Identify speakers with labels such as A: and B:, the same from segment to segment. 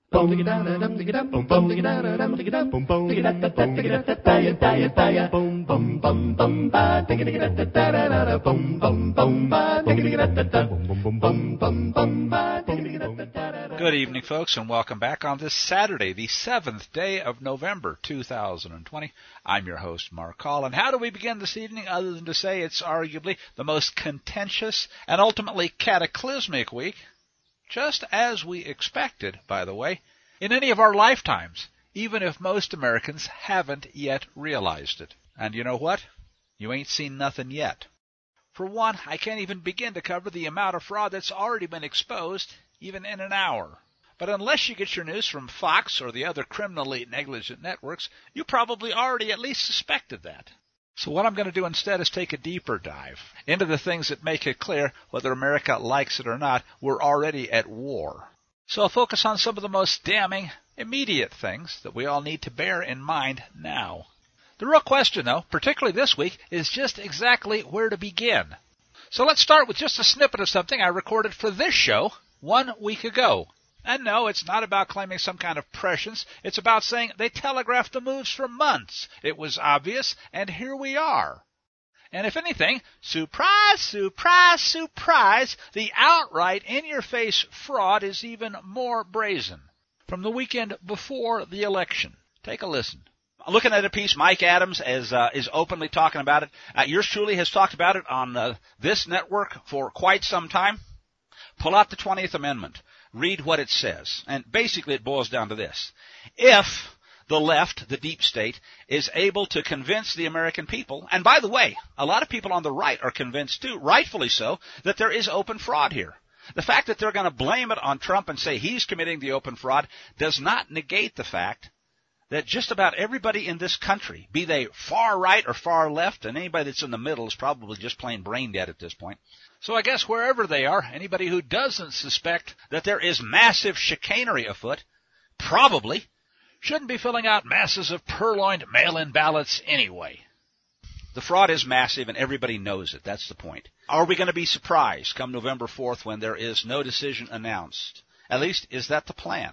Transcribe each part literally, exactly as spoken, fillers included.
A: Good evening, folks, and welcome back on this Saturday, the seventh day of November, two thousand twenty. I'm your host, Mark Call, and how do we begin this evening other than to say it's arguably the most contentious and ultimately cataclysmic week, just as we expected, by the way, in any of our lifetimes, even if most Americans haven't yet realized it. And you know what? You ain't seen nothing yet. For one, I can't even begin to cover the amount of fraud that's already been exposed, even in an hour. But unless you get your news from Fox or the other criminally negligent networks, you probably already at least suspected that. So what I'm going to do instead is take a deeper dive into the things that make it clear, whether America likes it or not, we're already at war. So I'll focus on some of the most damning, immediate things that we all need to bear in mind now. The real question, though, particularly this week, is just exactly where to begin. So let's start with just a snippet of something I recorded for this show one week ago. And no, it's not about claiming some kind of prescience. It's about saying they telegraphed the moves for months. It was obvious, and here we are. And if anything, surprise, surprise, surprise, the outright in-your-face fraud is even more brazen. From the weekend before the election. Take a listen. Looking at a piece, Mike Adams is, uh, is openly talking about it. Uh, yours truly has talked about it on uh, this network for quite some time. Pull out the twentieth Amendment. Read what it says. And basically it boils down to this. If the left, the deep state, is able to convince the American people, and by the way, a lot of people on the right are convinced too, rightfully so, that there is open fraud here. The fact that they're going to blame it on Trump and say he's committing the open fraud does not negate the fact that just about everybody in this country, be they far right or far left, and anybody that's in the middle is probably just plain brain dead at this point. So I guess wherever they are, anybody who doesn't suspect that there is massive chicanery afoot probably shouldn't be filling out masses of purloined mail-in ballots anyway. The fraud is massive and everybody knows it. That's the point. Are we going to be surprised come November fourth when there is no decision announced? At least, is that the plan?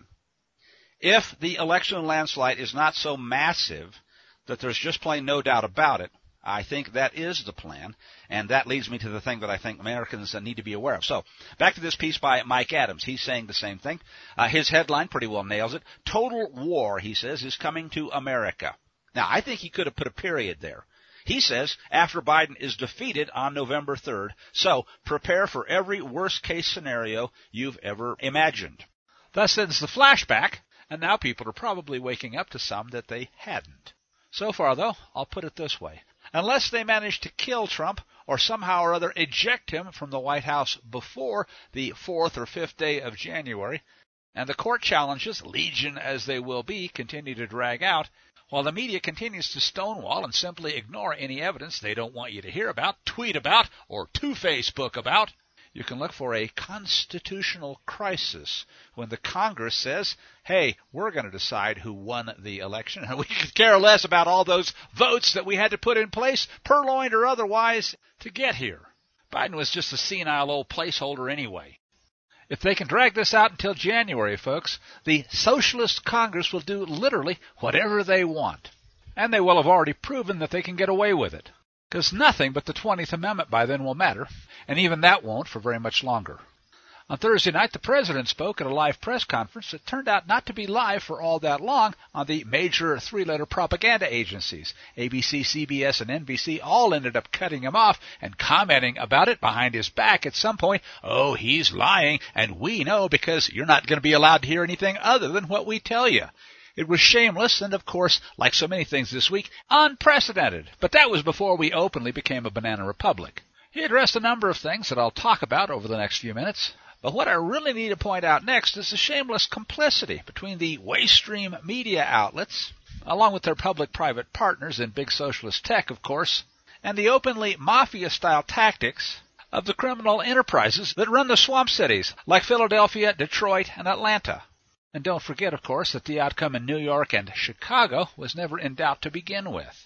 A: If the election landslide is not so massive that there's just plain no doubt about it, I think that is the plan, and that leads me to the thing that I think Americans need to be aware of. So, back to this piece by Mike Adams. He's saying the same thing. Uh, his headline pretty well nails it. Total war, he says, is coming to America. Now, I think he could have put a period there. He says, after Biden is defeated on November third, so prepare for every worst-case scenario you've ever imagined. Thus ends the flashback. And now people are probably waking up to some that they hadn't. So far, though, I'll put it this way. Unless they manage to kill Trump or somehow or other eject him from the White House before the fourth or fifth day of January, and the court challenges, legion as they will be, continue to drag out, while the media continues to stonewall and simply ignore any evidence they don't want you to hear about, tweet about, or to Facebook about, you can look for a constitutional crisis when the Congress says, hey, we're going to decide who won the election, and we could care less about all those votes that we had to put in place, purloined or otherwise, to get here. Biden was just a senile old placeholder anyway. If they can drag this out until January, folks, the Socialist Congress will do literally whatever they want. And they will have already proven that they can get away with it. Because nothing but the twentieth Amendment by then will matter, and even that won't for very much longer. On Thursday night, the President spoke at a live press conference that turned out not to be live for all that long on the major three-letter propaganda agencies. A B C, C B S, and N B C all ended up cutting him off and commenting about it behind his back at some point. Oh, he's lying, and we know because you're not going to be allowed to hear anything other than what we tell you. It was shameless and, of course, like so many things this week, unprecedented. But that was before we openly became a banana republic. He addressed a number of things that I'll talk about over the next few minutes. But what I really need to point out next is the shameless complicity between the waste-stream media outlets, along with their public-private partners in big socialist tech, of course, and the openly mafia-style tactics of the criminal enterprises that run the swamp cities like Philadelphia, Detroit, and Atlanta. And don't forget, of course, that the outcome in New York and Chicago was never in doubt to begin with.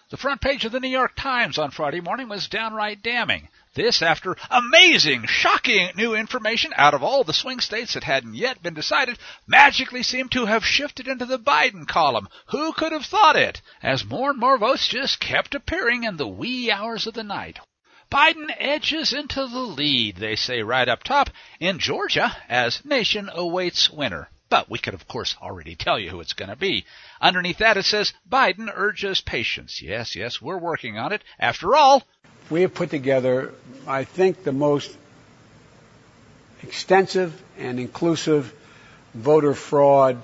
A: The front page of the New York Times on Friday morning was downright damning. This after amazing, shocking new information out of all the swing states that hadn't yet been decided magically seemed to have shifted into the Biden column. Who could have thought it? As more and more votes just kept appearing in the wee hours of the night. Biden edges into the lead, they say right up top, in Georgia as nation awaits winner. But we could, of course, already tell you who it's going to be. Underneath that it says, Biden urges patience. Yes, yes, we're working on it. After all,
B: we have put together, I think, the most extensive and inclusive voter fraud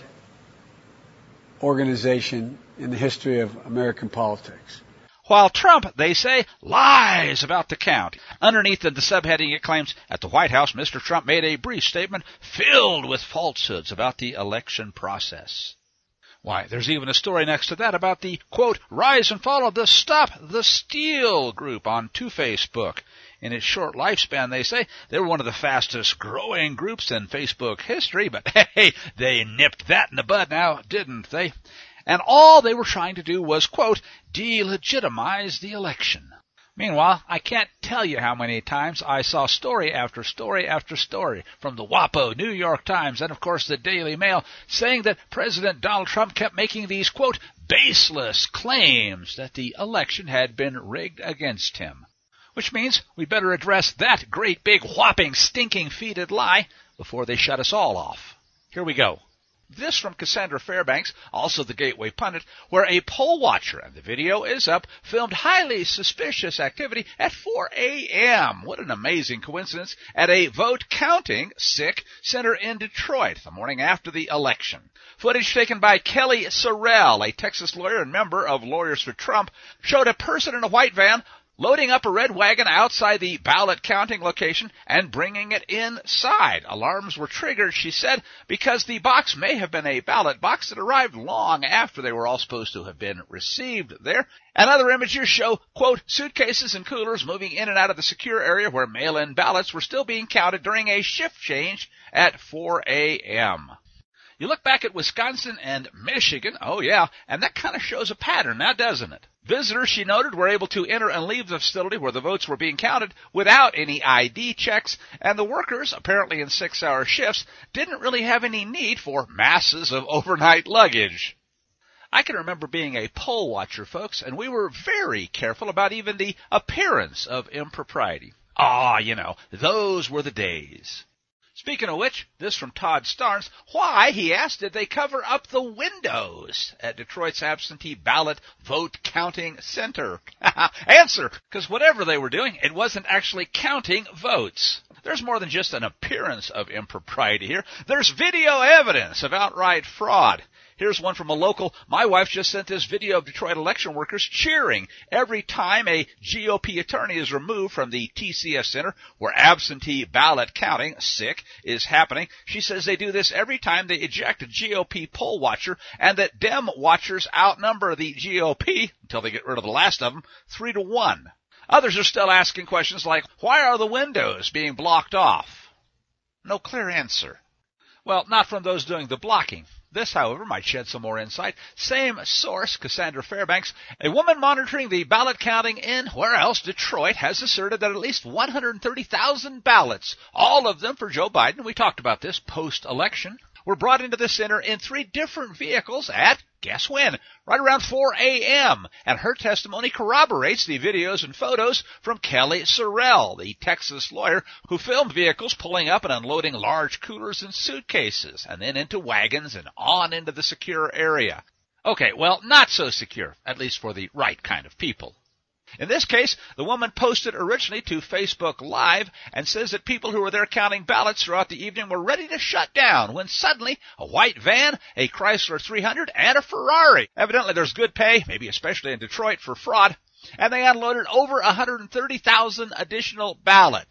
B: organization in the history of American politics.
A: While Trump, they say, lies about the count. Underneath in the subheading it claims, at the White House, Mister Trump made a brief statement filled with falsehoods about the election process. Why, there's even a story next to that about the, quote, rise and fall of the Stop the Steal group on Two-Facebook. In its short lifespan, they say, they were one of the fastest growing groups in Facebook history, but hey, they nipped that in the bud now, didn't they? And all they were trying to do was, quote, delegitimize the election. Meanwhile, I can't tell you how many times I saw story after story after story from the WAPO, New York Times, and of course the Daily Mail, saying that President Donald Trump kept making these, quote, baseless claims that the election had been rigged against him. Which means we better address that great big whopping stinking feeted lie before they shut us all off. Here we go. This from Cassandra Fairbanks, also the Gateway Pundit, where a poll watcher, and the video is up, filmed highly suspicious activity at four a.m. What an amazing coincidence, at a vote-counting, sick, center in Detroit the morning after the election. Footage taken by Kelly Sorrell, a Texas lawyer and member of Lawyers for Trump, showed a person in a white van loading up a red wagon outside the ballot counting location and bringing it inside. Alarms were triggered, she said, because the box may have been a ballot box that arrived long after they were all supposed to have been received there. And other images show, quote, suitcases and coolers moving in and out of the secure area where mail-in ballots were still being counted during a shift change at four a.m. You look back at Wisconsin and Michigan, oh yeah, and that kind of shows a pattern now, doesn't it? Visitors, she noted, were able to enter and leave the facility where the votes were being counted without any I D checks, and the workers, apparently in six-hour shifts, didn't really have any need for masses of overnight luggage. I can remember being a poll watcher, folks, and we were very careful about even the appearance of impropriety. Ah, you know, those were the days. Speaking of which, this from Todd Starnes. Why, he asked, did they cover up the windows at Detroit's absentee ballot vote counting center? Answer, because whatever they were doing, it wasn't actually counting votes. There's more than just an appearance of impropriety here. There's video evidence of outright fraud. Here's one from a local. My wife just sent this video of Detroit election workers cheering every time a G O P attorney is removed from the T C S Center where absentee ballot counting, sick, is happening. She says they do this every time they eject a G O P poll watcher and that Dem watchers outnumber the G O P, until they get rid of the last of them, three to one. Others are still asking questions like, why are the windows being blocked off? No clear answer. Well, not from those doing the blocking. This, however, might shed some more insight. Same source, Cassandra Fairbanks. A woman monitoring the ballot counting in, where else, Detroit, has asserted that at least one hundred thirty thousand ballots, all of them for Joe Biden, we talked about this post-election, were brought into the center in three different vehicles at, guess when, right around four a.m. And her testimony corroborates the videos and photos from Kelly Sorrell, the Texas lawyer who filmed vehicles pulling up and unloading large coolers and suitcases, and then into wagons and on into the secure area. Okay, well, not so secure, at least for the right kind of people. In this case, the woman posted originally to Facebook Live and says that people who were there counting ballots throughout the evening were ready to shut down when suddenly a white van, a Chrysler three hundred, and a Ferrari. Evidently there's good pay, maybe especially in Detroit, for fraud, and they unloaded over one hundred thirty thousand additional ballots.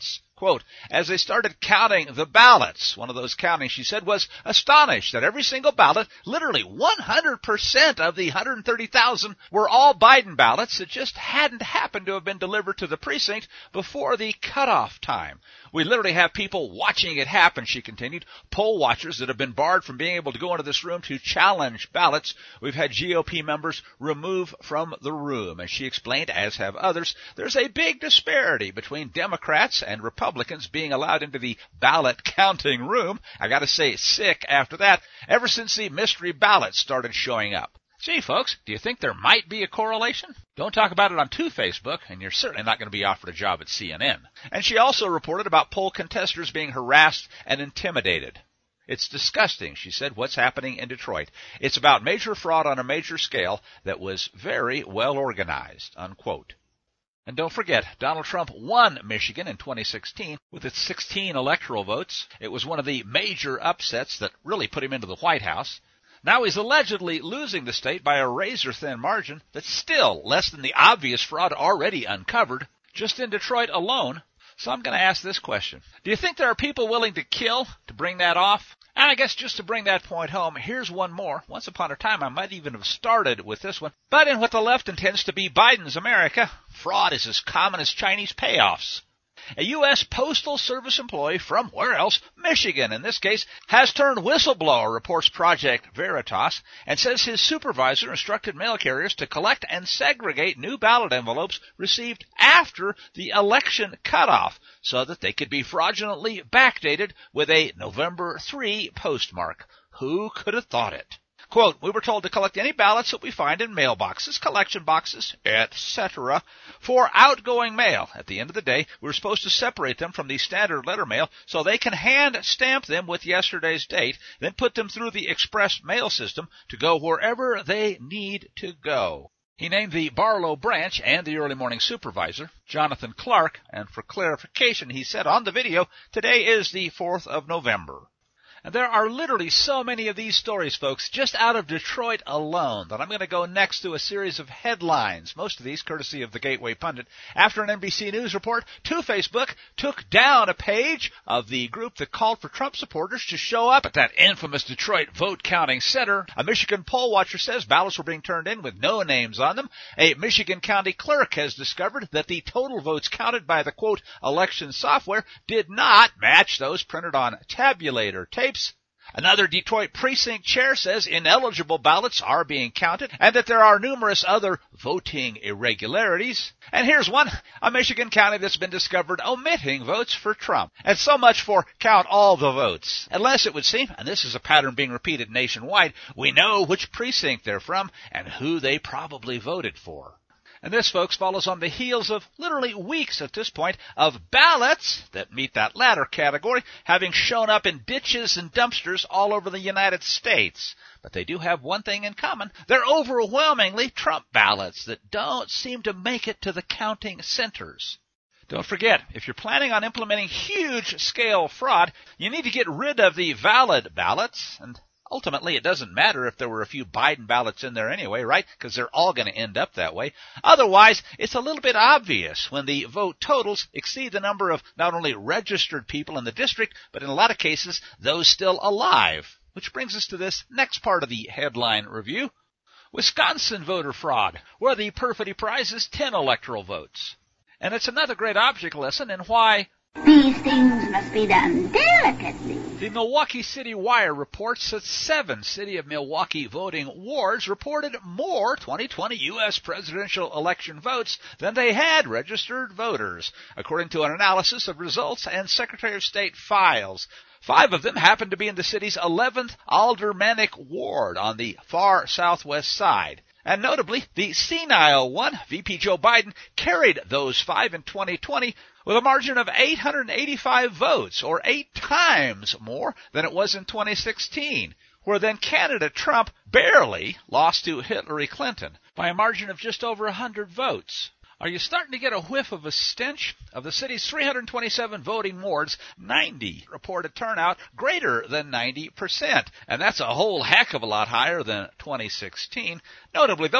A: Quote, as they started counting the ballots, one of those counting, she said, was astonished that every single ballot, literally one hundred percent of the one hundred thirty thousand, were all Biden ballots that just hadn't happened to have been delivered to the precinct before the cutoff time. We literally have people watching it happen, she continued, poll watchers that have been barred from being able to go into this room to challenge ballots. We've had G O P members removed from the room. As she explained, as have others, there's a big disparity between Democrats and Republicans being allowed into the ballot counting room. I gotta say, sick after that, ever since the mystery ballots started showing up. Gee, folks, do you think there might be a correlation? Don't talk about it on Two Facebook, and you're certainly not going to be offered a job at C N N. And she also reported about poll contesters being harassed and intimidated. It's disgusting, she said, what's happening in Detroit. It's about major fraud on a major scale that was very well organized, unquote. And don't forget, Donald Trump won Michigan in twenty sixteen with its sixteen electoral votes. It was one of the major upsets that really put him into the White House. Now he's allegedly losing the state by a razor-thin margin that's still less than the obvious fraud already uncovered, just in Detroit alone. So I'm going to ask this question. Do you think there are people willing to kill to bring that off? And I guess just to bring that point home, here's one more. Once upon a time, I might even have started with this one. But in what the left intends to be Biden's America, fraud is as common as Chinese payoffs. A U S Postal Service employee from, where else, Michigan in this case, has turned whistleblower, reports Project Veritas, and says his supervisor instructed mail carriers to collect and segregate new ballot envelopes received after the election cutoff so that they could be fraudulently backdated with a November third postmark. Who could have thought it? Quote, we were told to collect any ballots that we find in mailboxes, collection boxes, et cetera for outgoing mail. At the end of the day, we were supposed to separate them from the standard letter mail so they can hand stamp them with yesterday's date, then put them through the express mail system to go wherever they need to go. He named the Barlow branch and the early morning supervisor, Jonathan Clark, and for clarification, he said on the video, today is the fourth of November. And there are literally so many of these stories, folks, just out of Detroit alone, that I'm going to go next to a series of headlines, most of these courtesy of the Gateway Pundit. After an N B C News report, Two Facebook took down a page of the group that called for Trump supporters to show up at that infamous Detroit vote-counting center. A Michigan poll watcher says ballots were being turned in with no names on them. A Michigan county clerk has discovered that the total votes counted by the, quote, election software did not match those printed on tabulator tape. Another Detroit precinct chair says ineligible ballots are being counted and that there are numerous other voting irregularities. And here's one, a Michigan county that's been discovered omitting votes for Trump. And so much for count all the votes. Unless it would seem, and this is a pattern being repeated nationwide, we know which precinct they're from and who they probably voted for. And this, folks, follows on the heels of literally weeks at this point of ballots that meet that latter category having shown up in ditches and dumpsters all over the United States. But they do have one thing in common. They're overwhelmingly Trump ballots that don't seem to make it to the counting centers. Don't forget, if you're planning on implementing huge-scale fraud, you need to get rid of the valid ballots, and ultimately, it doesn't matter if there were a few Biden ballots in there anyway, right? Because they're all going to end up that way. Otherwise, it's a little bit obvious when the vote totals exceed the number of not only registered people in the district, but in a lot of cases, those still alive. Which brings us to this next part of the headline review. Wisconsin voter fraud, where the perfidy prize is ten electoral votes. And it's another great object lesson in why
C: these things must be done delicately.
A: The Milwaukee City Wire reports that seven City of Milwaukee voting wards reported more twenty twenty U S presidential election votes than they had registered voters, according to an analysis of results and Secretary of State files. Five of them happened to be in the city's eleventh aldermanic ward on the far southwest side. And notably, the senile one, V P Joe Biden, carried those five in twenty twenty with a margin of eight hundred eighty-five votes, or eight times more than it was in twenty sixteen, where then candidate Trump barely lost to Hillary Clinton by a margin of just over one hundred votes. Are you starting to get a whiff of a stench? Of the city's three hundred twenty-seven voting wards, ninety reported turnout greater than ninety percent, and that's a whole heck of a lot higher than twenty sixteen. Notably, though,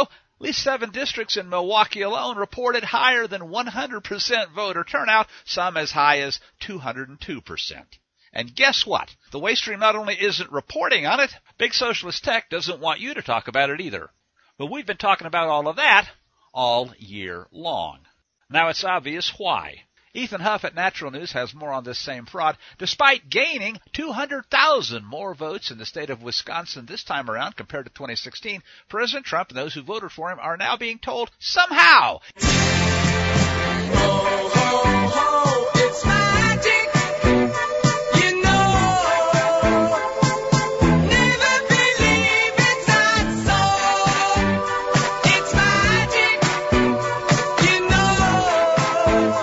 A: At least seven districts in Milwaukee alone reported higher than one hundred percent voter turnout, some as high as two hundred two percent. And guess what? The waste stream not only isn't reporting on it, Big Socialist Tech doesn't want you to talk about it either. But we've been talking about all of that all year long. Now it's obvious why. Ethan Huff at Natural News has more on this same fraud. Despite gaining two hundred thousand more votes in the state of Wisconsin this time around compared to twenty sixteen, President Trump and those who voted for him are now being told somehow. Ho, ho, ho, it's magic. You know, never believe it's not so. It's magic. You know.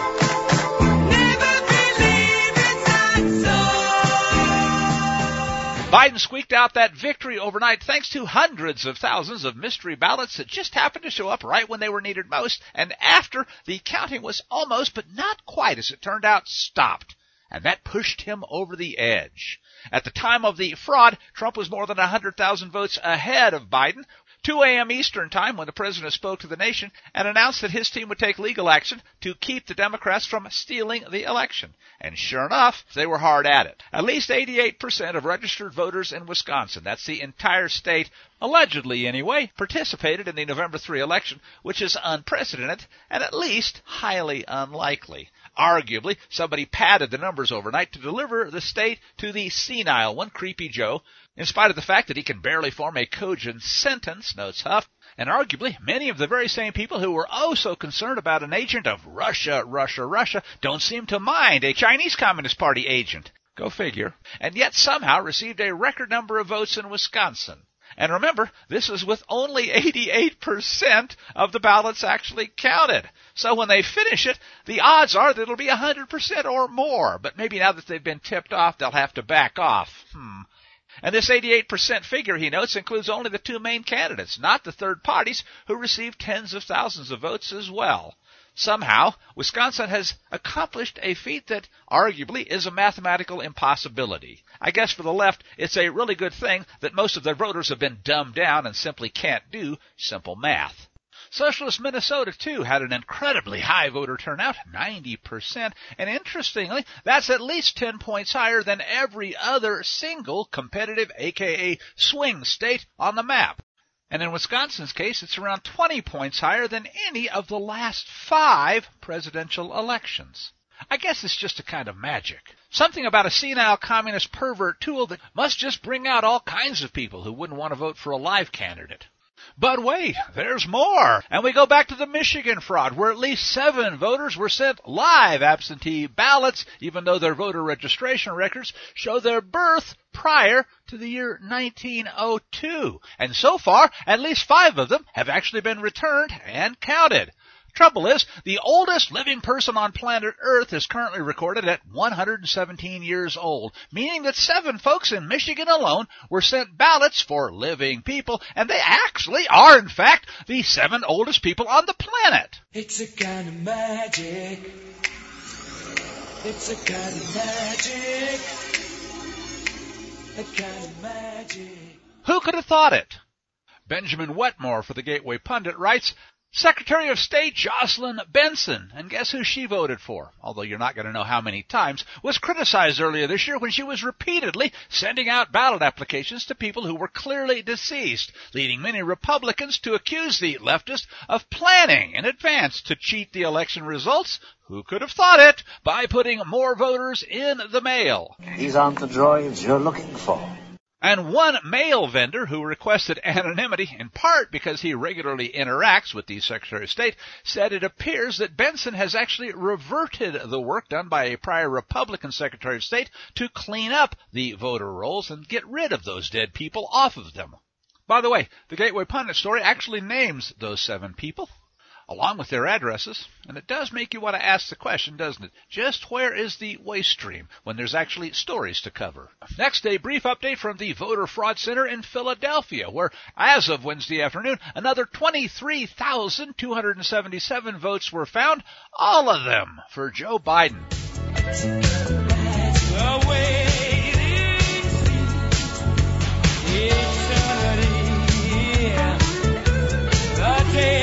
A: Biden squeaked out that victory overnight thanks to hundreds of thousands of mystery ballots that just happened to show up right when they were needed most, and after the counting was almost, but not quite, as it turned out, stopped. And that pushed him over the edge. At the time of the fraud, Trump was more than one hundred thousand votes ahead of Biden. two a.m. Eastern Time, when the president spoke to the nation and announced that his team would take legal action to keep the Democrats from stealing the election. And sure enough, they were hard at it. At least eighty-eight percent of registered voters in Wisconsin, that's the entire state, allegedly anyway, participated in the November third election, which is unprecedented and at least highly unlikely. Arguably, somebody padded the numbers overnight to deliver the state to the senile one, Creepy Joe, in spite of the fact that he can barely form a cogent sentence, notes Huff. And arguably, many of the very same people who were oh so concerned about an agent of Russia, Russia, Russia, don't seem to mind a Chinese Communist Party agent. Go figure. And yet somehow received a record number of votes in Wisconsin. And remember, this is with only eighty-eight percent of the ballots actually counted. So when they finish it, the odds are that it'll be one hundred percent or more. But maybe now that they've been tipped off, they'll have to back off. Hmm. And this eighty-eight percent figure, he notes, includes only the two main candidates, not the third parties, who received tens of thousands of votes as well. Somehow, Wisconsin has accomplished a feat that arguably is a mathematical impossibility. I guess for the left, it's a really good thing that most of their voters have been dumbed down and simply can't do simple math. Socialist Minnesota, too, had an incredibly high voter turnout, ninety percent, and interestingly, that's at least ten points higher than every other single competitive, aka swing state on the map. And in Wisconsin's case, it's around twenty points higher than any of the last five presidential elections. I guess it's just a kind of magic. Something about a senile communist pervert tool that must just bring out all kinds of people who wouldn't want to vote for a live candidate. But wait, there's more. And we go back to the Michigan fraud, where at least seven voters were sent live absentee ballots, even though their voter registration records show their birth prior to the year nineteen oh two. And so far, at least five of them have actually been returned and counted. Trouble is, the oldest living person on planet Earth is currently recorded at one hundred seventeen years old, meaning that seven folks in Michigan alone were sent ballots for living people, and they actually are, in fact, the seven oldest people on the planet.
D: It's a kind of magic. It's a kind of magic. A kind of magic.
A: Who could have thought it? Benjamin Wetmore for the Gateway Pundit writes, Secretary of State Jocelyn Benson, and guess who she voted for, although you're not going to know how many times, was criticized earlier this year when she was repeatedly sending out ballot applications to people who were clearly deceased, leading many Republicans to accuse the leftist of planning in advance to cheat the election results. Who could have thought it? By putting more voters in the mail.
E: These aren't the droids you're looking for.
A: And one mail vendor who requested anonymity, in part because he regularly interacts with the Secretary of State, said it appears that Benson has actually reverted the work done by a prior Republican Secretary of State to clean up the voter rolls and get rid of those dead people off of them. By the way, the Gateway Pundit story actually names those seven people, along with their addresses, and it does make you want to ask the question, doesn't it? Just where is the waste stream when there's actually stories to cover? Next, a brief update from the Voter Fraud Center in Philadelphia, where, as of Wednesday afternoon, another twenty-three thousand two hundred seventy-seven votes were found, all of them for Joe Biden.
D: It's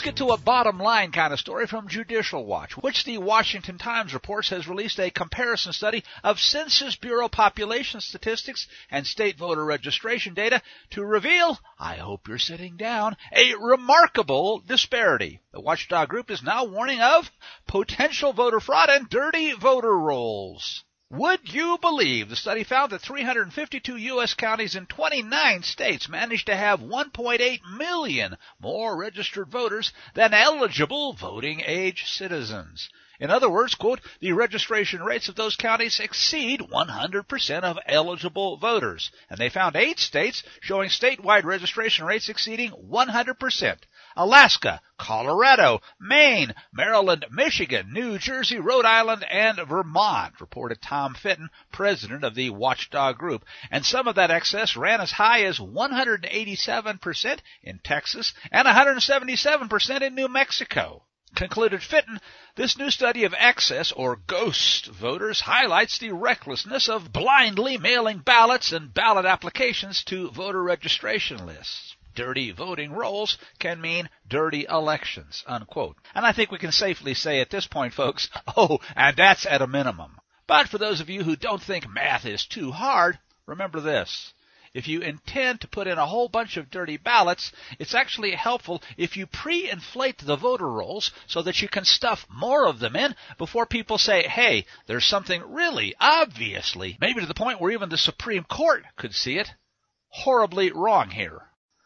A: get to a bottom line kind of story from Judicial Watch, which the Washington Times reports has released a comparison study of Census Bureau population statistics and state voter registration data to reveal, I hope you're sitting down, a remarkable disparity. The watchdog group is now warning of potential voter fraud and dirty voter rolls. Would you believe the study found that three hundred fifty-two U S counties in twenty-nine states managed to have one point eight million more registered voters than eligible voting age citizens? In other words, quote, the registration rates of those counties exceed one hundred percent of eligible voters. And they found eight states showing statewide registration rates exceeding one hundred percent. Alaska, Colorado, Maine, Maryland, Michigan, New Jersey, Rhode Island, and Vermont, reported Tom Fitton, president of the Watchdog Group. And some of that excess ran as high as one hundred eighty-seven percent in Texas and one hundred seventy-seven percent in New Mexico. Concluded Fitton, this new study of excess or ghost voters highlights the recklessness of blindly mailing ballots and ballot applications to voter registration lists. Dirty voting rolls can mean dirty elections, unquote. And I think we can safely say at this point, folks, oh, and that's at a minimum. But for those of you who don't think math is too hard, remember this. If you intend to put in a whole bunch of dirty ballots, it's actually helpful if you pre-inflate the voter rolls so that you can stuff more of them in before people say, hey, there's something really obviously, maybe to the point where even the Supreme Court could see it, horribly wrong here.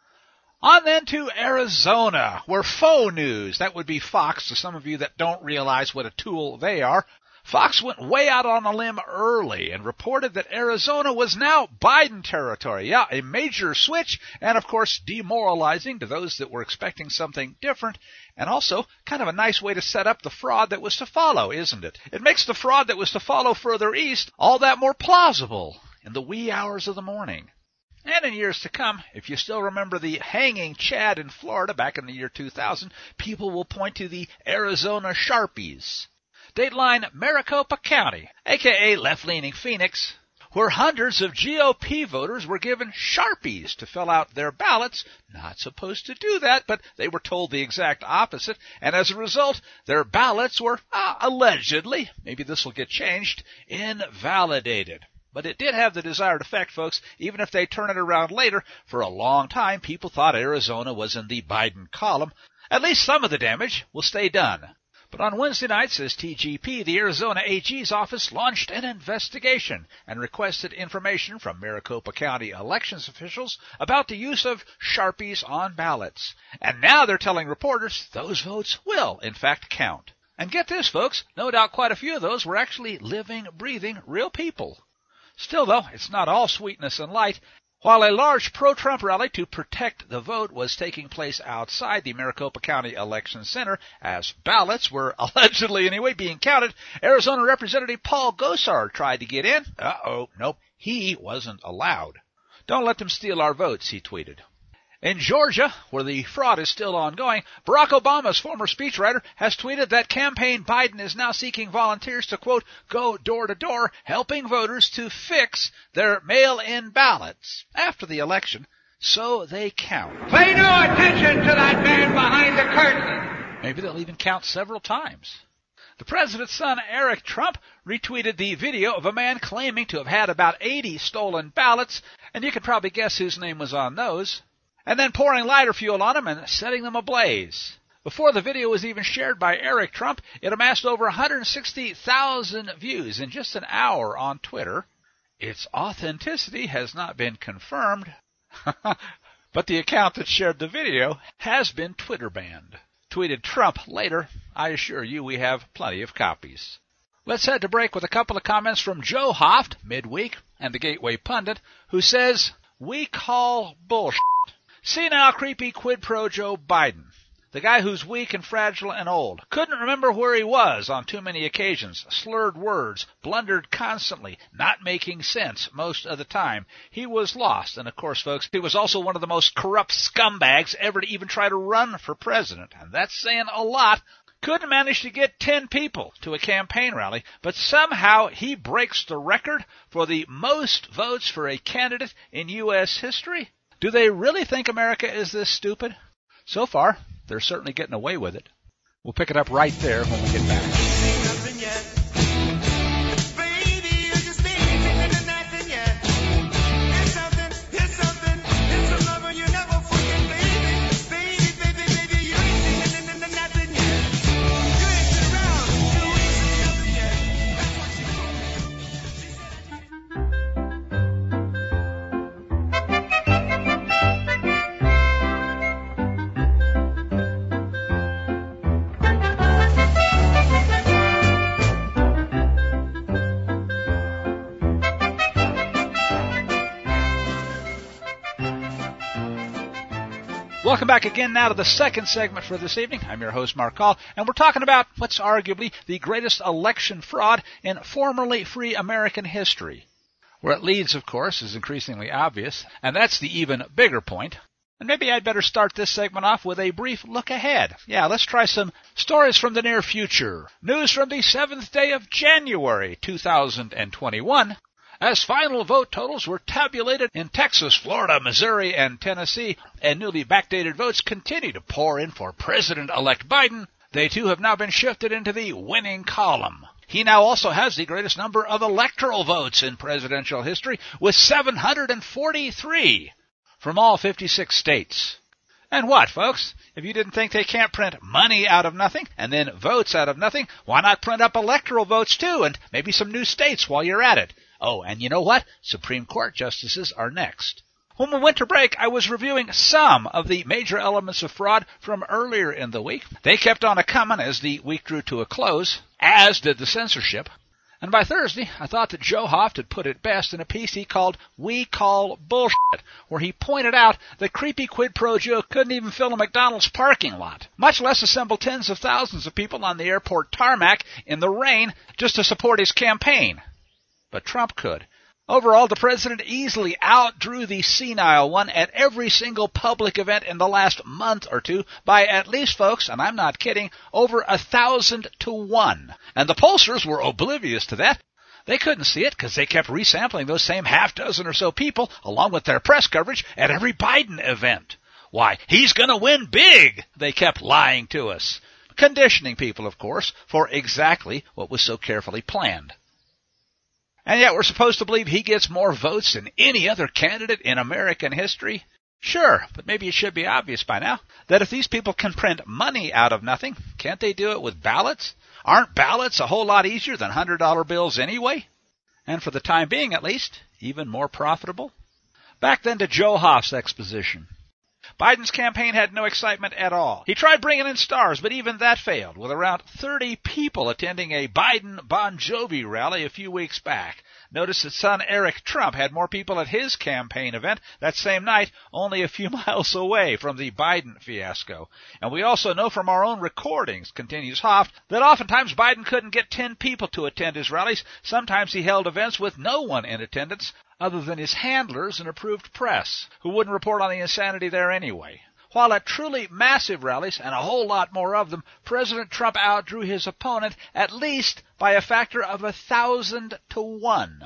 A: On then to Arizona, where faux news, that would be Fox to some of you that don't realize what a tool they are, Fox went way out on a limb early and reported that Arizona was now Biden territory. Yeah, a major switch and, of course, demoralizing to those that were expecting something different, and also kind of a nice way to set up the fraud that was to follow, isn't it? It makes the fraud that was to follow further east all that more plausible in the wee hours of the morning. And in years to come, if you still remember the hanging Chad in Florida back in the year two thousand, people will point to the Arizona Sharpies. Dateline Maricopa County, a k a left-leaning Phoenix, where hundreds of G O P voters were given Sharpies to fill out their ballots. Not supposed to do that, but they were told the exact opposite, and as a result, their ballots were, uh, allegedly, maybe this will get changed, invalidated. But it did have the desired effect, folks. Even if they turn it around later, for a long time people thought Arizona was in the Biden column. At least some of the damage will stay done. But on Wednesday night, says T G P, the Arizona A G's office launched an investigation and requested information from Maricopa County elections officials about the use of Sharpies on ballots. And now they're telling reporters those votes will, in fact, count. And get this, folks, no doubt quite a few of those were actually living, breathing, real people. Still, though, it's not all sweetness and light. While a large pro-Trump rally to protect the vote was taking place outside the Maricopa County Election Center as ballots were allegedly anyway being counted, Arizona Representative Paul Gosar tried to get in. Uh-oh, nope, he wasn't allowed. Don't let them steal our votes, he tweeted. In Georgia, where the fraud is still ongoing, Barack Obama's former speechwriter has tweeted that campaign Biden is now seeking volunteers to, quote, go door-to-door, helping voters to fix their mail-in ballots after the election so they count.
F: Pay no attention to that man behind the curtain.
A: Maybe they'll even count several times. The president's son, Eric Trump, retweeted the video of a man claiming to have had about eighty stolen ballots, and you can probably guess whose name was on those, and then pouring lighter fuel on them and setting them ablaze. Before the video was even shared by Eric Trump, it amassed over one hundred sixty thousand views in just an hour on Twitter. Its authenticity has not been confirmed, but the account that shared the video has been Twitter banned. Tweeted Trump later, I assure you we have plenty of copies. Let's head to break with a couple of comments from Joe Hoft, midweek, and the Gateway Pundit, who says, we call bullshit. See now, creepy quid pro Joe Biden, the guy who's weak and fragile and old, couldn't remember where he was on too many occasions, slurred words, blundered constantly, not making sense most of the time. He was lost, and of course, folks, he was also one of the most corrupt scumbags ever to even try to run for president, and that's saying a lot. Couldn't manage to get ten people to a campaign rally, but somehow he breaks the record for the most votes for a candidate in U S history. Do they really think America is this stupid? So far, they're certainly getting away with it. We'll pick it up right there when we get back. Welcome back again now to the second segment for this evening. I'm your host, Mark Call, and we're talking about what's arguably the greatest election fraud in formerly free American history. Where it leads, of course, is increasingly obvious, and that's the even bigger point. And maybe I'd better start this segment off with a brief look ahead. Yeah, let's try some stories from the near future. News from the seventh day of January, two thousand twenty-one. As final vote totals were tabulated in Texas, Florida, Missouri, and Tennessee, and newly backdated votes continue to pour in for President-elect Biden, they too have now been shifted into the winning column. He now also has the greatest number of electoral votes in presidential history, with seven hundred forty-three from all fifty-six states. And what, folks? If you didn't think they can't print money out of nothing and then votes out of nothing, why not print up electoral votes too, and maybe some new states while you're at it? Oh, and you know what? Supreme Court justices are next. When we went to break, I was reviewing some of the major elements of fraud from earlier in the week. They kept on a-comin' as the week drew to a close, as did the censorship. And by Thursday, I thought that Joe Hoft had put it best in a piece he called We Call Bullshit, where he pointed out that creepy quid pro Joe couldn't even fill a McDonald's parking lot, much less assemble tens of thousands of people on the airport tarmac in the rain just to support his campaign. But Trump could. Overall, the president easily outdrew the senile one at every single public event in the last month or two by at least, folks, and I'm not kidding, over a thousand to one. And the pollsters were oblivious to that. They couldn't see it because they kept resampling those same half dozen or so people along with their press coverage at every Biden event. Why, he's going to win big, they kept lying to us. Conditioning people, of course, for exactly what was so carefully planned. And yet we're supposed to believe he gets more votes than any other candidate in American history? Sure, but maybe it should be obvious by now that if these people can print money out of nothing, can't they do it with ballots? Aren't ballots a whole lot easier than one hundred dollar bills anyway? And for the time being, at least, even more profitable? Back then to Joe Hoft's exposition. Biden's campaign had no excitement at all. He tried bringing in stars, but even that failed, with around thirty people attending a Biden Bon Jovi rally a few weeks back. Notice that son Eric Trump had more people at his campaign event that same night, only a few miles away from the Biden fiasco. And we also know from our own recordings, continues Hoft, that oftentimes Biden couldn't get ten people to attend his rallies. Sometimes he held events with no one in attendance, other than his handlers and approved press, who wouldn't report on the insanity there anyway. While at truly massive rallies, and a whole lot more of them, President Trump outdrew his opponent at least by a factor of a thousand to one.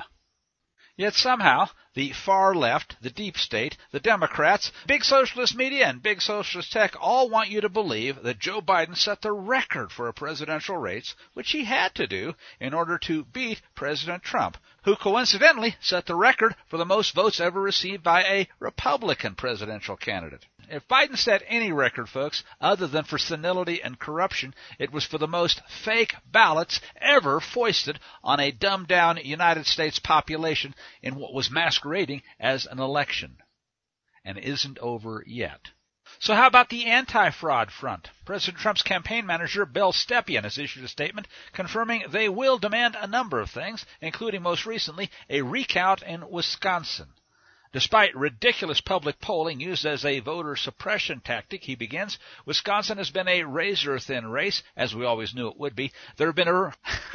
A: Yet somehow, the far left, the deep state, the Democrats, big socialist media, and big socialist tech all want you to believe that Joe Biden set the record for a presidential race, which he had to do in order to beat President Trump, who coincidentally set the record for the most votes ever received by a Republican presidential candidate. If Biden set any record, folks, other than for senility and corruption, it was for the most fake ballots ever foisted on a dumbed-down United States population in what was masquerading as an election, and isn't over yet. So how about the anti-fraud front? President Trump's campaign manager, Bill Stepien, has issued a statement confirming they will demand a number of things, including most recently a recount in Wisconsin. Despite ridiculous public polling used as a voter suppression tactic, he begins, Wisconsin has been a razor-thin race, as we always knew it would be. There have been a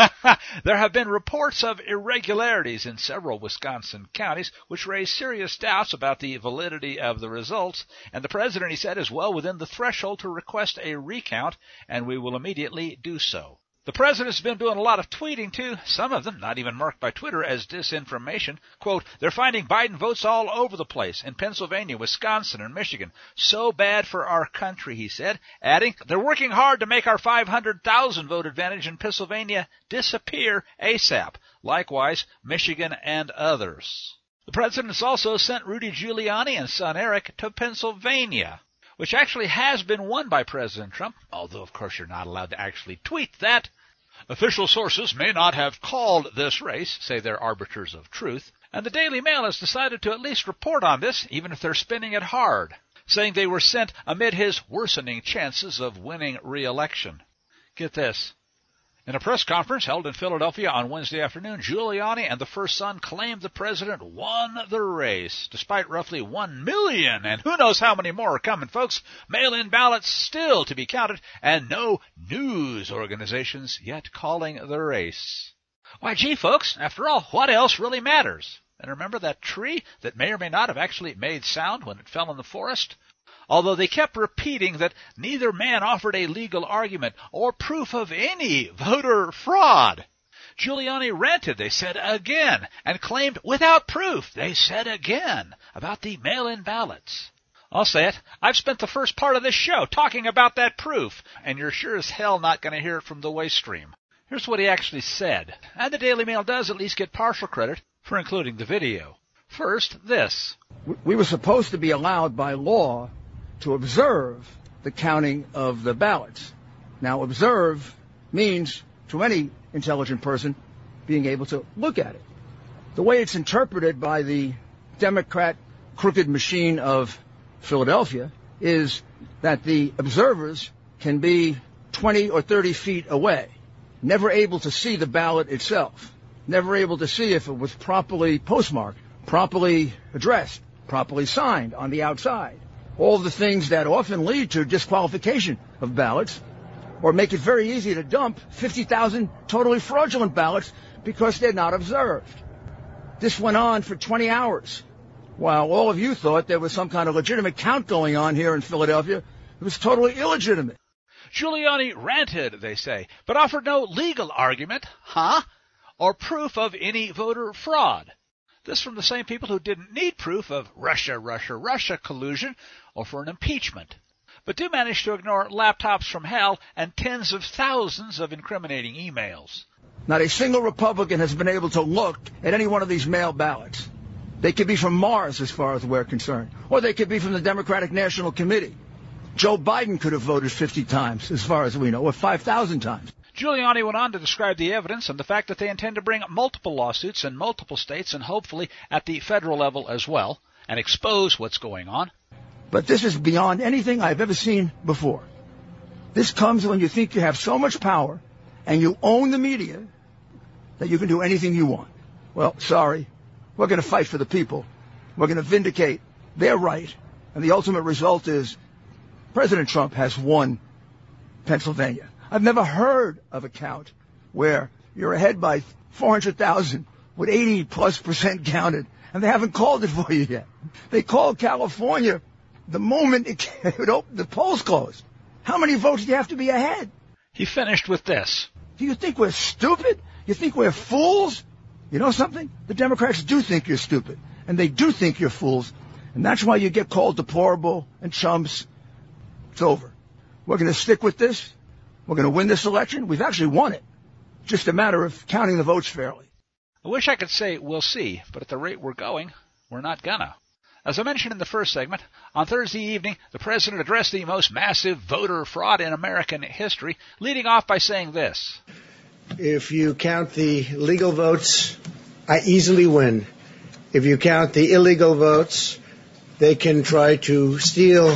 A: there have been reports of irregularities in several Wisconsin counties, which raise serious doubts about the validity of the results, and the president, he said, is well within the threshold to request a recount, and we will immediately do so. The president's been doing a lot of tweeting, too, some of them not even marked by Twitter as disinformation. Quote, they're finding Biden votes all over the place, in Pennsylvania, Wisconsin, and Michigan. So bad for our country, he said, adding, they're working hard to make our five hundred thousand vote advantage in Pennsylvania disappear ASAP. Likewise, Michigan and others. The president has also sent Rudy Giuliani and son Eric to Pennsylvania, which actually has been won by President Trump, although, of course, you're not allowed to actually tweet that. Official sources may not have called this race, say they're arbiters of truth, and the Daily Mail has decided to at least report on this, even if they're spinning it hard, saying they were sent amid his worsening chances of winning re-election. Get this. In a press conference held in Philadelphia on Wednesday afternoon, Giuliani and the first son claimed the president won the race, despite roughly one million, and who knows how many more are coming, folks, mail-in ballots still to be counted, and no news organizations yet calling the race. Why, gee, folks, after all, what else really matters? And remember that tree that may or may not have actually made sound when it fell in the forest? Although they kept repeating that neither man offered a legal argument or proof of any voter fraud. Giuliani ranted, they said again, and claimed without proof, they said again, about the mail-in ballots. I'll say it, I've spent the first part of this show talking about that proof, and you're sure as hell not going to hear it from the waste stream. Here's what he actually said, and the Daily Mail does at least get partial credit for including the video. First, this.
B: We were supposed to be allowed by law to observe the counting of the ballots. Now, observe means, to any intelligent person, being able to look at it. The way it's interpreted by the Democrat crooked machine of Philadelphia is that the observers can be twenty or thirty feet away, never able to see the ballot itself, never able to see if it was properly postmarked, properly addressed, properly signed on the outside. All the things that often lead to disqualification of ballots or make it very easy to dump fifty thousand totally fraudulent ballots because they're not observed. This went on for twenty hours. While all of you thought there was some kind of legitimate count going on here in Philadelphia, it was totally illegitimate.
A: Giuliani ranted, they say, but offered no legal argument, huh, or proof of any voter fraud. This from the same people who didn't need proof of Russia, Russia, Russia collusion or for an impeachment, but do manage to ignore laptops from hell and tens of thousands of incriminating emails.
B: Not a single Republican has been able to look at any one of these mail ballots. They could be from Mars as far as we're concerned, or they could be from the Democratic National Committee. Joe Biden could have voted fifty times as far as we know, or five thousand times.
A: Giuliani went on to describe the evidence and the fact that they intend to bring multiple lawsuits in multiple states and hopefully at the federal level as well and expose what's going on.
B: But this is beyond anything I've ever seen before. This comes when you think you have so much power and you own the media that you can do anything you want. Well, sorry, we're going to fight for the people. We're going to vindicate their right. And the ultimate result is President Trump has won Pennsylvania. I've never heard of a count where you're ahead by four hundred thousand with eighty plus percent counted, and they haven't called it for you yet. They called California the moment it, it opened, the polls closed. How many votes do you have to be ahead?
A: He finished with this.
B: Do you think we're stupid? You think we're fools? You know something? The Democrats do think you're stupid, and they do think you're fools, and that's why you get called deplorable and chumps. It's over. We're going to stick with this. We're going to win this election. We've actually won it. Just a matter of counting the votes fairly.
A: I wish I could say we'll see, but at the rate we're going, we're not gonna. As I mentioned in the first segment, on Thursday evening, the president addressed the most massive voter fraud in American history, leading off by saying this.
G: If you count the legal votes, I easily win. If you count the illegal votes, they can try to steal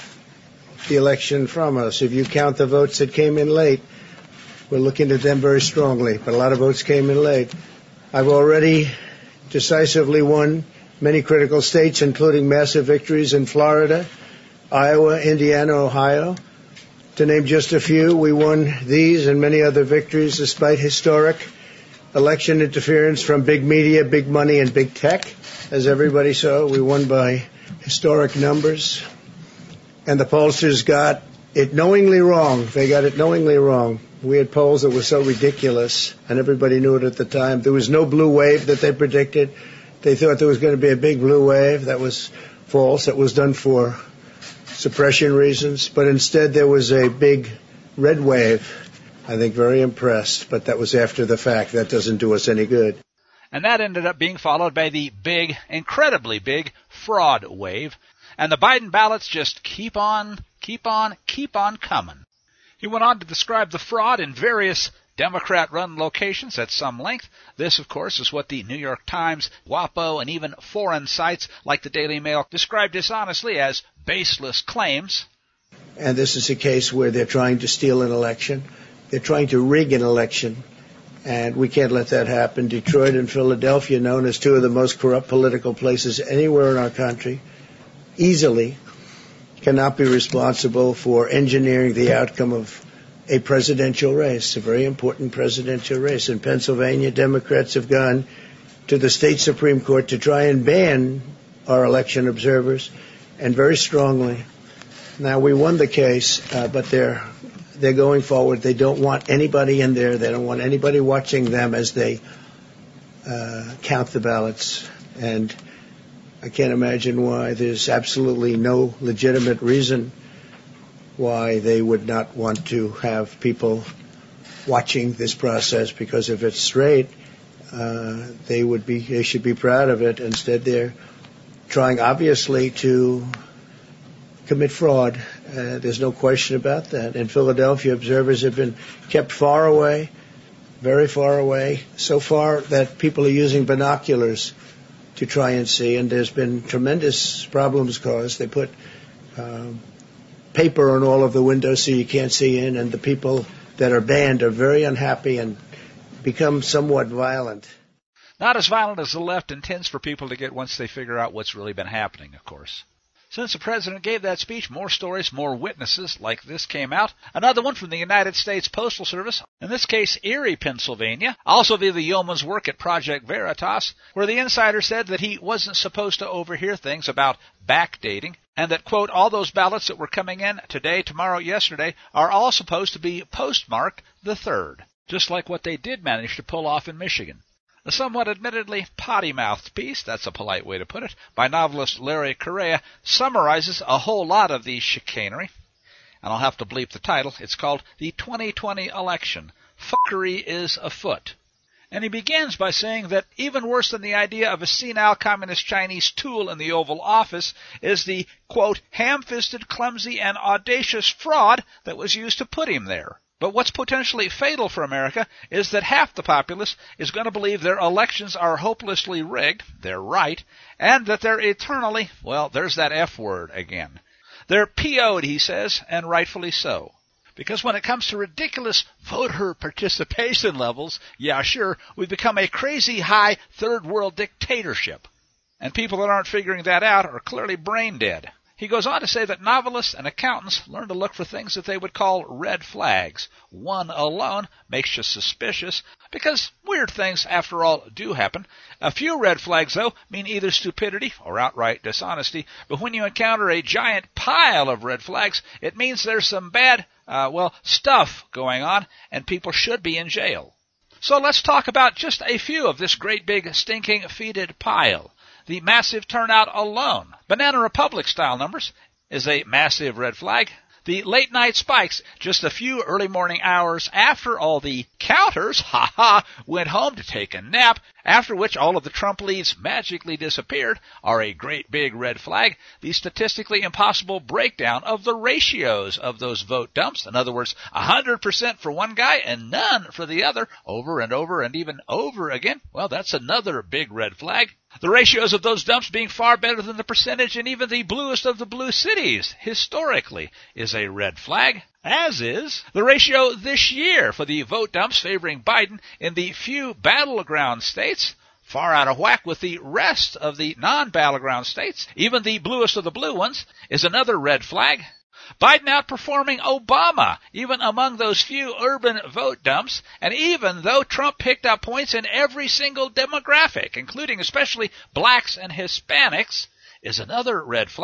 G: the election from us. If you count the votes that came in late, we're looking at them very strongly, but a lot of votes came in late. I've already decisively won many critical states, including massive victories in Florida, Iowa, Indiana, Ohio. To name just a few, we won these and many other victories despite historic election interference from big media, big money, and big tech. As everybody saw, we won by historic numbers. And the pollsters got it knowingly wrong. They got it knowingly wrong. We had polls that were so ridiculous, and everybody knew it at the time. There was no blue wave that they predicted. They thought there was going to be a big blue wave. That was false. That was done for suppression reasons. But instead, there was a big red wave. I think very impressed, but that was after the fact. That doesn't do us any good.
A: And that ended up being followed by the big, incredibly big fraud wave. And the Biden ballots just keep on, keep on, keep on coming. He went on to describe the fraud in various Democrat-run locations at some length. This, of course, is what the New York Times, WAPO, and even foreign sites like the Daily Mail described dishonestly as baseless claims.
G: And this is a case where they're trying to steal an election. They're trying to rig an election, and we can't let that happen. Detroit and Philadelphia, known as two of the most corrupt political places anywhere in our country, easily cannot be responsible for engineering the outcome of a presidential race, a very important presidential race. In Pennsylvania, Democrats have gone to the state Supreme Court to try and ban our election observers, and very strongly. Now, we won the case, uh, but they're they're going forward. They don't want anybody in there. They don't want anybody watching them as they uh, count the ballots. And I can't imagine why. There's absolutely no legitimate reason why they would not want to have people watching this process, because if it's straight, uh, they would be, they should be proud of it. Instead, they're trying, obviously, to commit fraud. Uh, there's no question about that. In Philadelphia, observers have been kept far away, very far away, so far that people are using binoculars to try and see, and there's been tremendous problems caused. They put um, paper on all of the windows so you can't see in, and the people that are banned are very unhappy and become somewhat violent.
A: Not as violent as the left intends for people to get once they figure out what's really been happening, of course. Since the president gave that speech, more stories, more witnesses like this came out. Another one from the United States Postal Service, in this case Erie, Pennsylvania, also via the yeoman's work at Project Veritas, where the insider said that he wasn't supposed to overhear things about backdating, and that, quote, all those ballots that were coming in today, tomorrow, yesterday, are all supposed to be postmarked the third, just like what they did manage to pull off in Michigan. A somewhat admittedly potty-mouthed piece, that's a polite way to put it, by novelist Larry Correia summarizes a whole lot of the chicanery. And I'll have to bleep the title. It's called The twenty twenty Election. Fuckery is Afoot. And he begins by saying that even worse than the idea of a senile communist Chinese tool in the Oval Office is the, quote, ham-fisted, clumsy, and audacious fraud that was used to put him there. But what's potentially fatal for America is that half the populace is going to believe their elections are hopelessly rigged, they're right, and that they're eternally, well, there's that F word again. They're P O'd, he says, and rightfully so. Because when it comes to ridiculous voter participation levels, yeah, sure, we've become a crazy high third world dictatorship. And people that aren't figuring that out are clearly brain dead. He goes on to say that novelists and accountants learn to look for things that they would call red flags. One alone makes you suspicious, because weird things, after all, do happen. A few red flags, though, mean either stupidity or outright dishonesty. But when you encounter a giant pile of red flags, it means there's some bad, uh, well, stuff going on, and people should be in jail. So let's talk about just a few of this great big stinking fetid pile. The massive turnout alone, Banana Republic-style numbers, is a massive red flag. The late-night spikes, just a few early morning hours after all the counters, ha-ha, went home to take a nap, after which all of the Trump leads magically disappeared, are a great big red flag. The statistically impossible breakdown of the ratios of those vote dumps, in other words, one hundred percent for one guy and none for the other, over and over and even over again, well, that's another big red flag. The ratios of those dumps being far better than the percentage in even the bluest of the blue cities, historically, is a red flag, as is the ratio this year for the vote dumps favoring Biden in the few battleground states, far out of whack with the rest of the non-battleground states. Even the bluest of the blue ones is another red flag. Biden outperforming Obama, even among those few urban vote dumps, and even though Trump picked up points in every single demographic, including especially blacks and Hispanics, is another red flag.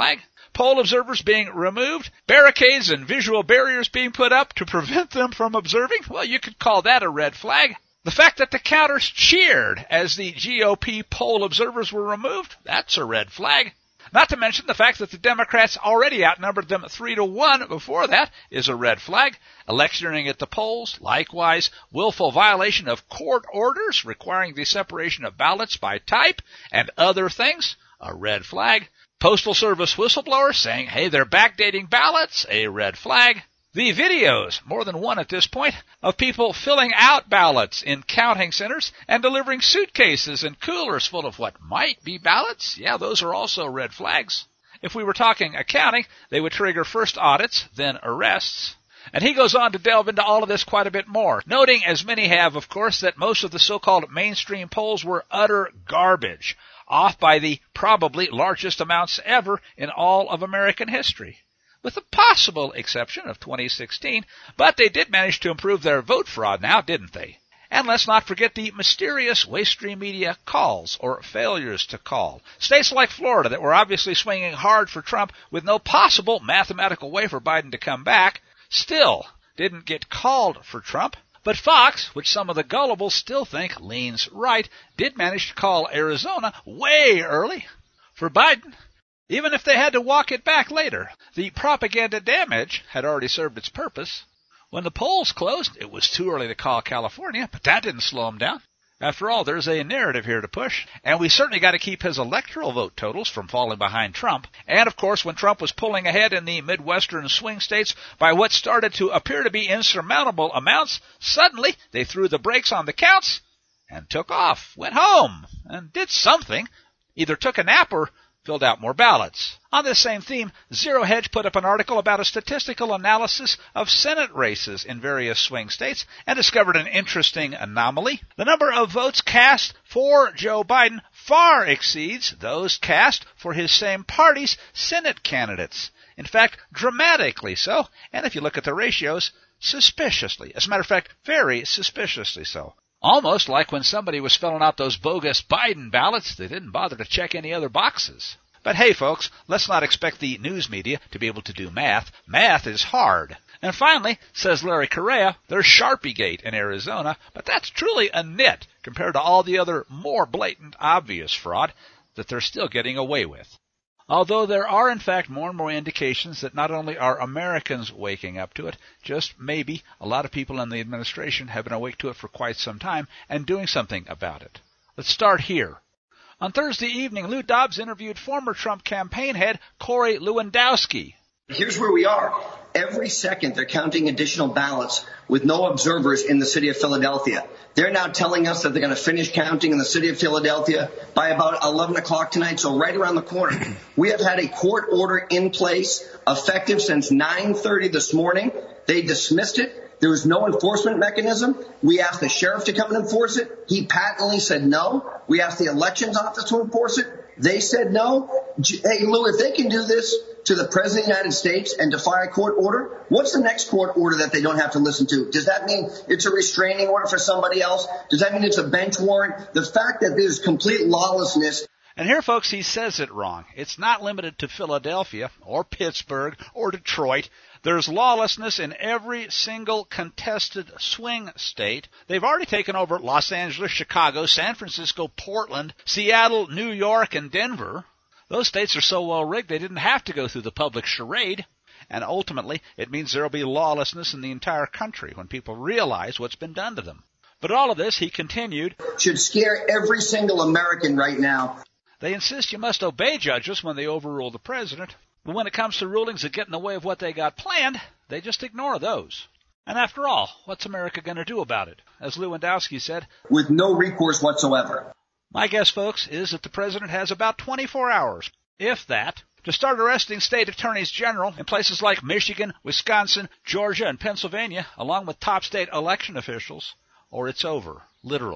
A: poll observers being removed, barricades and visual barriers being put up to prevent them from observing, well, you could call that a red flag. The fact that the counters cheered as the G O P poll observers were removed, that's a red flag. Not to mention the fact that the Democrats already outnumbered them three to one before that is a red flag. Electioneering at the polls, likewise, willful violation of court orders requiring the separation of ballots by type and other things, a red flag. Postal Service whistleblowers saying, hey, they're backdating ballots, a red flag. The videos, more than one at this point, of people filling out ballots in counting centers and delivering suitcases and coolers full of what might be ballots, yeah, those are also red flags. If we were talking accounting, they would trigger first audits, then arrests. And he goes on to delve into all of this quite a bit more, noting, as many have, of course, that most of the so-called mainstream polls were utter garbage, off by the probably largest amounts ever in all of American history, with the possible exception of twenty sixteen, but they did manage to improve their vote fraud now, didn't they? And let's not forget the mysterious waste-stream media calls or failures to call. States like Florida that were obviously swinging hard for Trump with no possible mathematical way for Biden to come back still didn't get called for Trump. But Fox, which some of the gullibles still think leans right, did manage to call Arizona way early for Biden, even if they had to walk it back later. The propaganda damage had already served its purpose. When the polls closed, it was too early to call California, but that didn't slow them down. After all, there's a narrative here to push, and we certainly got to keep his electoral vote totals from falling behind Trump. And, of course, when Trump was pulling ahead in the Midwestern swing states by what started to appear to be insurmountable amounts, suddenly they threw the brakes on the counts and took off, went home, and did something, either took a nap or filled out more ballots. On this same theme, Zero Hedge put up an article about a statistical analysis of Senate races in various swing states and discovered an interesting anomaly. The number of votes cast for Joe Biden far exceeds those cast for his same party's Senate candidates. In fact, dramatically so, and if you look at the ratios, suspiciously. As a matter of fact, very suspiciously so. Almost like when somebody was filling out those bogus Biden ballots, they didn't bother to check any other boxes. But hey, folks, let's not expect the news media to be able to do math. Math is hard. And finally, says Larry Correa, there's Sharpiegate in Arizona, but that's truly a nit compared to all the other more blatant, obvious fraud that they're still getting away with. Although there are, in fact, more and more indications that not only are Americans waking up to it, just maybe a lot of people in the administration have been awake to it for quite some time and doing something about it. Let's start here. On Thursday evening, Lou Dobbs interviewed former Trump campaign head Corey Lewandowski.
H: Here's where we are. Every second they're counting additional ballots with no observers in the city of Philadelphia. They're now telling us that they're going to finish counting in the city of Philadelphia by about eleven o'clock tonight, so right around the corner. We have had a court order in place effective since nine thirty this morning. They dismissed it. There was no enforcement mechanism. We asked the sheriff to come and enforce it. He patently said no. We asked the elections office to enforce it. They said no. Hey, Lou, if they can do this to the President of the United States and defy a court order, what's the next court order that they don't have to listen to? Does that mean it's a restraining order for somebody else? Does that mean it's a bench warrant? The fact that there's complete lawlessness.
A: And here, folks, he says it wrong. It's not limited to Philadelphia or Pittsburgh or Detroit. There's lawlessness in every single contested swing state. They've already taken over Los Angeles, Chicago, San Francisco, Portland, Seattle, New York, and Denver. Those states are so well rigged they didn't have to go through the public charade. And ultimately, it means there will be lawlessness in the entire country when people realize what's been done to them. But all of this, he continued,
H: should scare every single American right now.
A: They insist you must obey judges when they overrule the president. But when it comes to rulings that get in the way of what they got planned, they just ignore those. And after all, what's America going to do about it? As Lewandowski said,
H: with no recourse whatsoever.
A: My guess, folks, is that the president has about twenty-four hours, if that, to start arresting state attorneys general in places like Michigan, Wisconsin, Georgia, and Pennsylvania, along with top state election officials, or it's over, literally.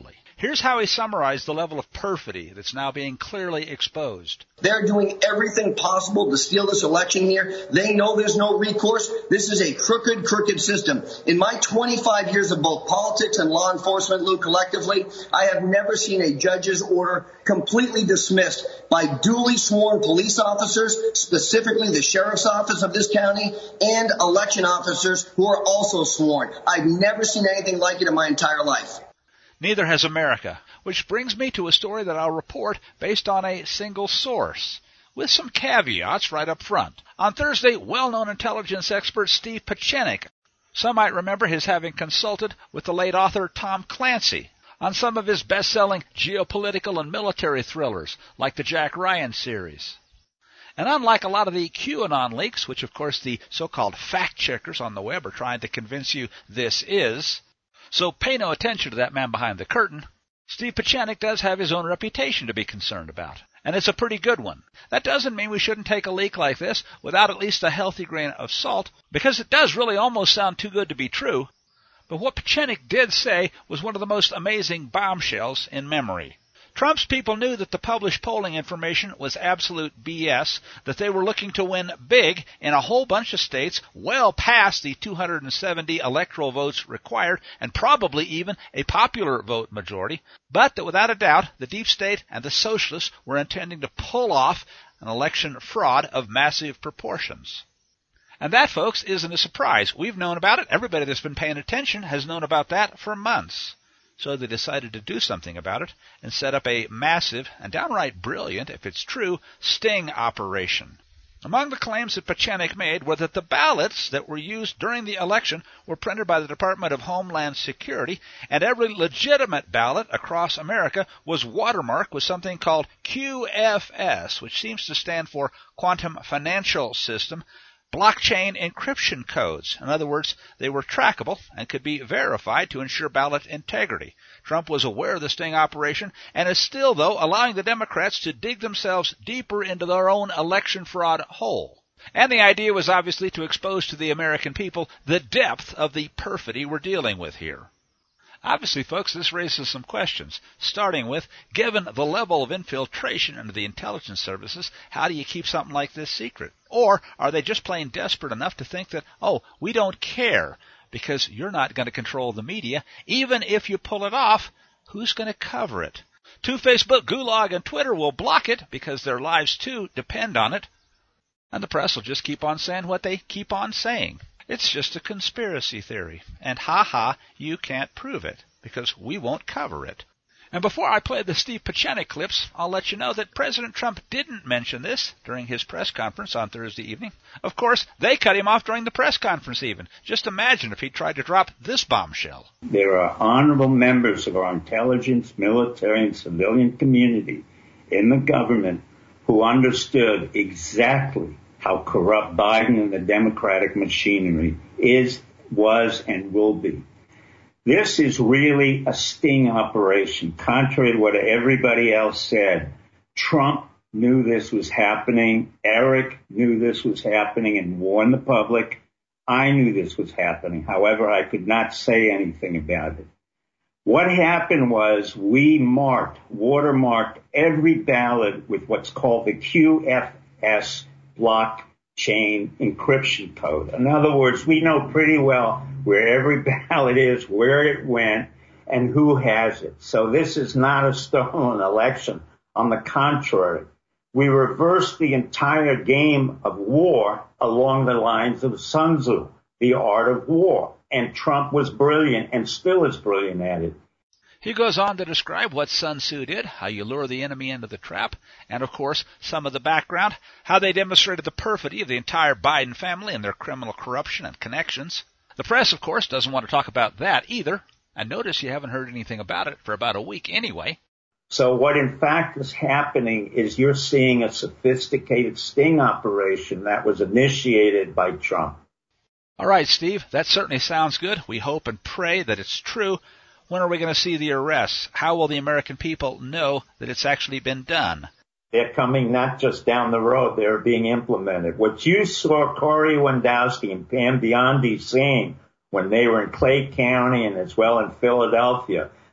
A: Here's how he summarized the level of perfidy that's now being clearly exposed.
H: They're doing everything possible to steal this election here. They know there's no recourse. This is a crooked, crooked system. In my twenty-five years of both politics and law enforcement, Lou, collectively, I have never seen a judge's order completely dismissed by duly sworn police officers, specifically the sheriff's office of this county, and election officers who are also sworn. I've never seen anything like it in my entire life.
A: Neither has America, which brings me to a story that I'll report based on a single source, with some caveats right up front. On Thursday, well-known intelligence expert Steve Pieczenik. Some might remember his having consulted with the late author Tom Clancy on some of his best-selling geopolitical and military thrillers, like the Jack Ryan series. And unlike a lot of the QAnon leaks, which of course the so-called fact-checkers on the web are trying to convince you this is, so pay no attention to that man behind the curtain, Steve Pieczenik does have his own reputation to be concerned about, and it's a pretty good one. That doesn't mean we shouldn't take a leak like this without at least a healthy grain of salt, because it does really almost sound too good to be true. But what Pieczenik did say was one of the most amazing bombshells in memory. Trump's people knew that the published polling information was absolute B S, that they were looking to win big in a whole bunch of states, well past the two hundred seventy electoral votes required, and probably even a popular vote majority, but that without a doubt the deep state and the socialists were intending to pull off an election fraud of massive proportions. And that, folks, isn't a surprise. We've known about it. Everybody that's been paying attention has known about that for months. So they decided to do something about it and set up a massive and downright brilliant, if it's true, sting operation. Among the claims that Pieczenik made were that the ballots that were used during the election were printed by the Department of Homeland Security, and every legitimate ballot across America was watermarked with something called Q F S, which seems to stand for Quantum Financial System, blockchain encryption codes. In other words, they were trackable and could be verified to ensure ballot integrity. Trump was aware of the sting operation and is still, though, allowing the Democrats to dig themselves deeper into their own election fraud hole. And the idea was obviously to expose to the American people the depth of the perfidy we're dealing with here. Obviously, folks, this raises some questions, starting with, given the level of infiltration into the intelligence services, how do you keep something like this secret? Or are they just plain desperate enough to think that, oh, we don't care because you're not going to control the media. Even if you pull it off, who's going to cover it? To Facebook, Gulag, and Twitter will block it because their lives, too, depend on it. And the press will just keep on saying what they keep on saying. It's just a conspiracy theory, and ha-ha, you can't prove it, because we won't cover it. And before I play the Steve Pieczenik clips, I'll let you know that President Trump didn't mention this during his press conference on Thursday evening. Of course, they cut him off during the press conference even. Just imagine if he tried to drop this bombshell.
I: There are honorable members of our intelligence, military, and civilian community in the government who understood exactly how corrupt Biden and the Democratic machinery is, was, and will be. This is really a sting operation, contrary to what everybody else said. Trump knew this was happening. Eric knew this was happening and warned the public. I knew this was happening. However, I could not say anything about it. What happened was we marked, watermarked every ballot with what's called the Q F S blockchain encryption code. In other words, we know pretty well where every ballot is, where it went, and who has it. So this is not a stolen election. On the contrary, we reversed the entire game of war along the lines of Sun Tzu, the art of war. And Trump was brilliant and still is brilliant at it.
A: He goes on to describe what Sun Tzu did, how you lure the enemy into the trap, and, of course, some of the background, how they demonstrated the perfidy of the entire Biden family and their criminal corruption and connections. The press, of course, doesn't want to talk about that either, and notice you haven't heard anything about it for about a week anyway.
I: So what, in fact, is happening is you're seeing a sophisticated sting operation that was initiated by Trump.
A: All right, Steve, that certainly sounds good. We hope and pray that it's true. When are we going to see the arrests? How will the American people know that it's actually been done?
I: They're coming not just down the road, they're being implemented. What you saw Corey Lewandowski and Pam Biondi saying when they were in Clay County and as well in Philadelphia,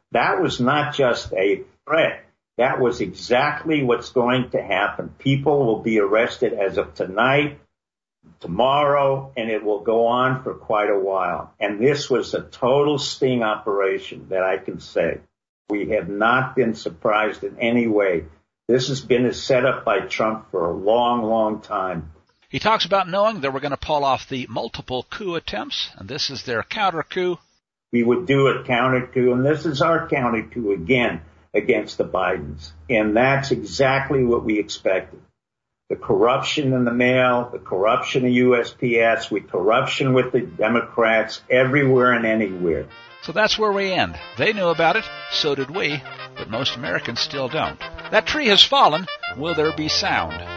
I: That was not just a threat. That was exactly what's going to happen. People will be arrested as of tonight, tomorrow, and it will go on for quite a while. And this was a total sting operation, that I can say. We have not been surprised in any way. This has been a setup by Trump for a long, long time.
A: He talks about knowing that we're going to pull off the multiple coup attempts, and this is their counter coup.
I: We would do a counter coup, and this is our counter coup again against the Bidens. And that's exactly what we expected. The corruption in the mail, the corruption of U S P S, with corruption with the Democrats everywhere and anywhere.
A: So that's where we end. They knew about it, so did we, but most Americans still don't. That tree has fallen. Will there be sound?